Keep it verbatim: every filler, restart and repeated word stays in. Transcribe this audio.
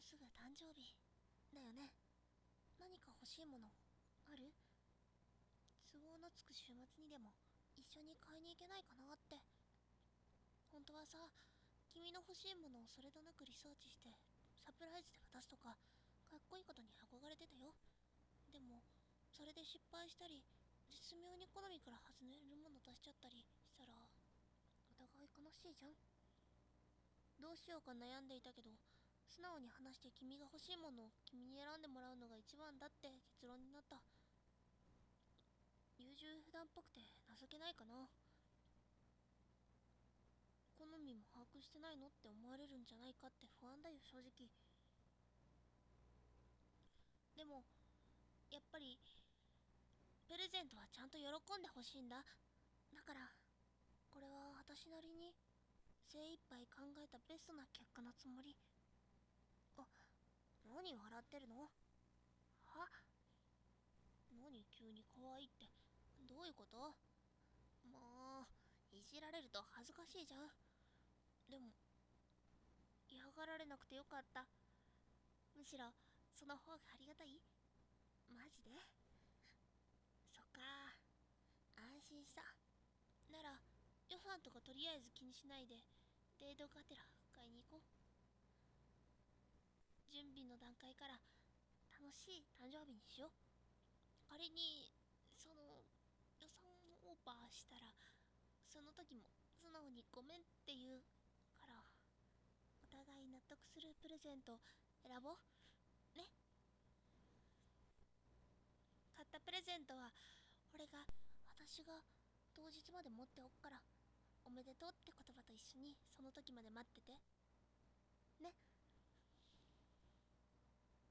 すぐ誕生日だよね。何か欲しいものある？都合のつく週末にでも一緒に買いに行けないかなって。本当はさ、君の欲しいものをそれとなくリサーチしてサプライズで渡すとかかっこいいことに憧れてたよ。でもそれで失敗したり絶妙に好みから外れるもの出しちゃったりしたらお互い悲しいじゃん。どうしようか悩んでいたけど、素直に話して君が欲しいものを君に選んでもらうのが一番だって結論になった。優柔不断っぽくて情けないかな。好みも把握してないのって思われるんじゃないかって不安だよ正直。でもやっぱりプレゼントはちゃんと喜んでほしいんだ。だからこれは私なりに精一杯考えたベストな結果のつもり。あ、何笑ってるの？は？何急に可愛いってどういうこと？もういじられると恥ずかしいじゃん。でも嫌がられなくてよかった。むしろその方がありがたい。マジで？そっか、安心した。なら予算とかとりあえず気にしないでデートがてら買いに行こう。準備の段階から楽しい誕生日にしよう。仮にその予算オーバーしたらその時も素直にごめんって言うから、お互い納得するプレゼント選ぼうね。買ったプレゼントは俺が私が当日まで持っておくから、おめでとうって言葉と一緒にその時まで待ってて。